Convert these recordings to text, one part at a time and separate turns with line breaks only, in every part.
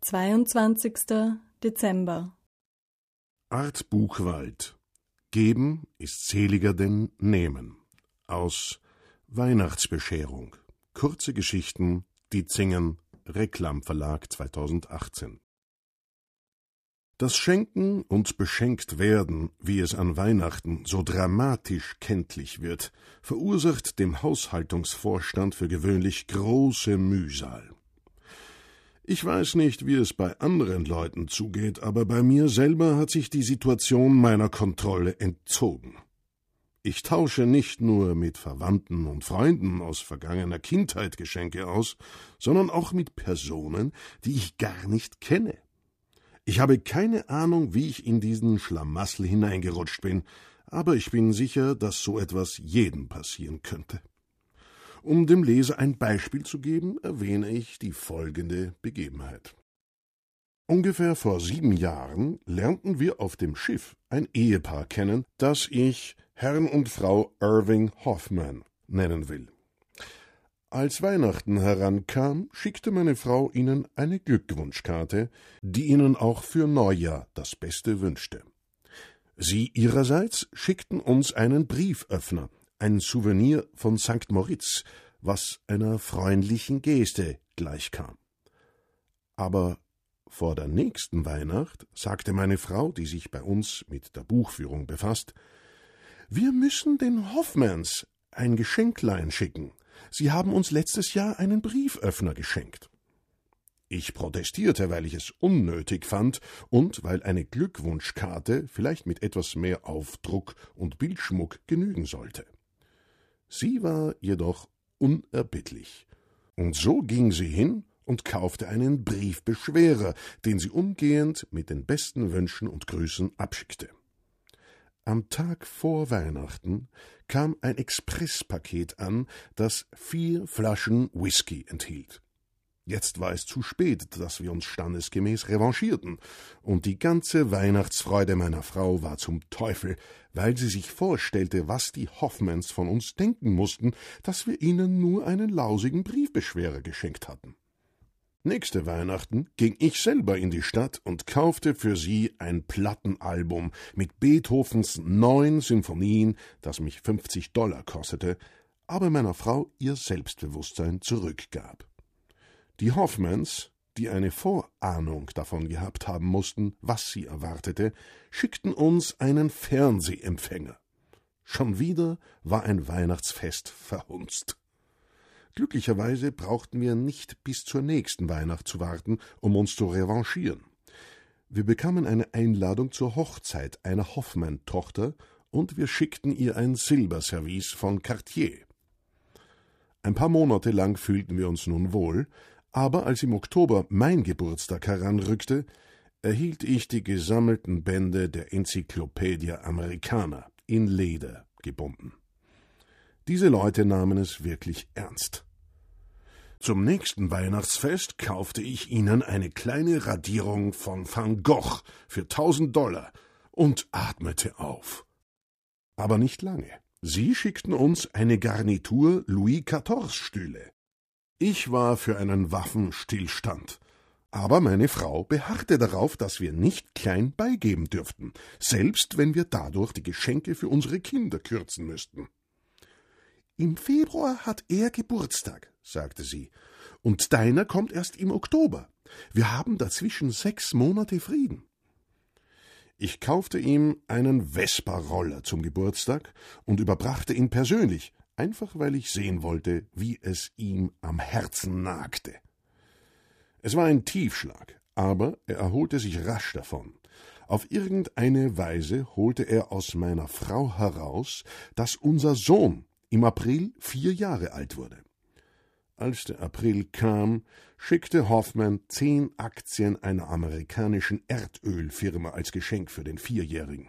22. Dezember.
Art Buchwald. Geben ist seliger denn Nehmen. Aus Weihnachtsbescherung. Kurze Geschichten, Dietzingen, Reklamverlag 2018. Das Schenken und beschenkt werden, wie es an Weihnachten so dramatisch kenntlich wird, verursacht dem Haushaltungsvorstand für gewöhnlich große Mühsal. Ich weiß nicht, wie es bei anderen Leuten zugeht, aber bei mir selber hat sich die Situation meiner Kontrolle entzogen. Ich tausche nicht nur mit Verwandten und Freunden aus vergangener Kindheit Geschenke aus, sondern auch mit Personen, die ich gar nicht kenne. Ich habe keine Ahnung, wie ich in diesen Schlamassel hineingerutscht bin, aber ich bin sicher, dass so etwas jedem passieren könnte. Um dem Leser ein Beispiel zu geben, erwähne ich die folgende Begebenheit. Ungefähr vor 7 Jahren lernten wir auf dem Schiff ein Ehepaar kennen, das ich Herrn und Frau Irving Hoffman nennen will. Als Weihnachten herankam, schickte meine Frau ihnen eine Glückwunschkarte, die ihnen auch für Neujahr das Beste wünschte. Sie ihrerseits schickten uns einen Brieföffner, ein Souvenir von St. Moritz, was einer freundlichen Geste gleichkam. Aber vor der nächsten Weihnacht sagte meine Frau, die sich bei uns mit der Buchführung befasst, »Wir müssen den Hoffmans ein Geschenklein schicken. Sie haben uns letztes Jahr einen Brieföffner geschenkt.« Ich protestierte, weil ich es unnötig fand und weil eine Glückwunschkarte vielleicht mit etwas mehr Aufdruck und Bildschmuck genügen sollte. Sie war jedoch unerbittlich. Und so ging sie hin und kaufte einen Briefbeschwerer, den sie umgehend mit den besten Wünschen und Grüßen abschickte. Am Tag vor Weihnachten kam ein Expresspaket an, das 4 Flaschen Whisky enthielt. Jetzt war es zu spät, dass wir uns standesgemäß revanchierten, und die ganze Weihnachtsfreude meiner Frau war zum Teufel, weil sie sich vorstellte, was die Hoffmans von uns denken mussten, dass wir ihnen nur einen lausigen Briefbeschwerer geschenkt hatten. Nächste Weihnachten ging ich selber in die Stadt und kaufte für sie ein Plattenalbum mit Beethovens 9 Sinfonien, das mich $50 kostete, aber meiner Frau ihr Selbstbewusstsein zurückgab. Die Hoffmans, die eine Vorahnung davon gehabt haben mussten, was sie erwartete, schickten uns einen Fernsehempfänger. Schon wieder war ein Weihnachtsfest verhunzt. Glücklicherweise brauchten wir nicht bis zur nächsten Weihnacht zu warten, um uns zu revanchieren. Wir bekamen eine Einladung zur Hochzeit einer Hoffman-Tochter und wir schickten ihr ein Silberservice von Cartier. Ein paar Monate lang fühlten wir uns nun wohl, aber als im Oktober mein Geburtstag heranrückte, erhielt ich die gesammelten Bände der Encyclopedia Americana in Leder gebunden. Diese Leute nahmen es wirklich ernst. Zum nächsten Weihnachtsfest kaufte ich ihnen eine kleine Radierung von Van Gogh für $1000 und atmete auf. Aber nicht lange. Sie schickten uns eine Garnitur Louis XIV-Stühle. Ich war für einen Waffenstillstand, aber meine Frau beharrte darauf, dass wir nicht klein beigeben dürften, selbst wenn wir dadurch die Geschenke für unsere Kinder kürzen müssten. »Im Februar hat er Geburtstag«, sagte sie, »und deiner kommt erst im Oktober. Wir haben dazwischen 6 Monate Frieden.« Ich kaufte ihm einen Vespa-Roller zum Geburtstag und überbrachte ihn persönlich, einfach weil ich sehen wollte, wie es ihm am Herzen nagte. Es war ein Tiefschlag, aber er erholte sich rasch davon. Auf irgendeine Weise holte er aus meiner Frau heraus, dass unser Sohn im April 4 Jahre alt wurde. Als der April kam, schickte Hoffman 10 Aktien einer amerikanischen Erdölfirma als Geschenk für den 4-Jährigen.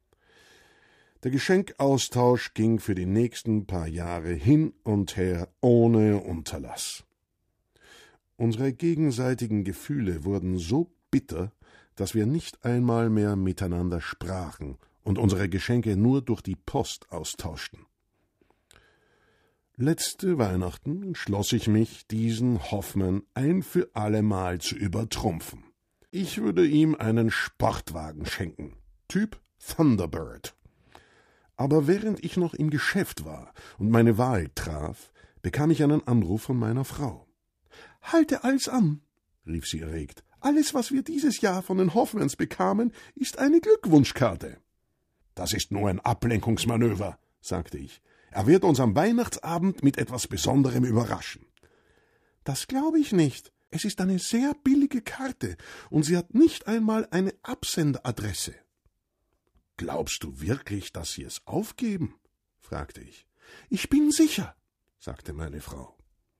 Der Geschenkaustausch ging für die nächsten paar Jahre hin und her ohne Unterlass. Unsere gegenseitigen Gefühle wurden so bitter, dass wir nicht einmal mehr miteinander sprachen und unsere Geschenke nur durch die Post austauschten. Letzte Weihnachten entschloss ich mich, diesen Hoffmann ein für allemal zu übertrumpfen. Ich würde ihm einen Sportwagen schenken, Typ Thunderbird. Aber während ich noch im Geschäft war und meine Wahl traf, bekam ich einen Anruf von meiner Frau. »Halte alles an«, rief sie erregt. »Alles, was wir dieses Jahr von den Hoffmanns bekamen, ist eine Glückwunschkarte.« »Das ist nur ein Ablenkungsmanöver«, sagte ich. »Er wird uns am Weihnachtsabend mit etwas Besonderem überraschen.« »Das glaube ich nicht. Es ist eine sehr billige Karte, und sie hat nicht einmal eine Absenderadresse.« »Glaubst du wirklich, dass sie es aufgeben?« fragte ich. »Ich bin sicher«, sagte meine Frau.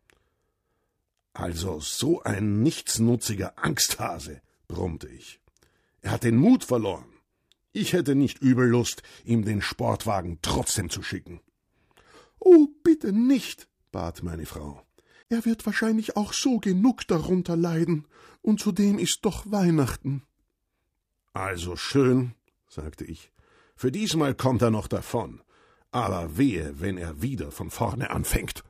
»Also so ein nichtsnutziger Angsthase«, brummte ich. »Er hat den Mut verloren. Ich hätte nicht übel Lust, ihm den Sportwagen trotzdem zu schicken.« »Oh, bitte nicht«, bat meine Frau. »Er wird wahrscheinlich auch so genug darunter leiden, und zudem ist doch Weihnachten.« »Also schön«, sagte ich. »Für diesmal kommt er noch davon. Aber wehe, wenn er wieder von vorne anfängt.«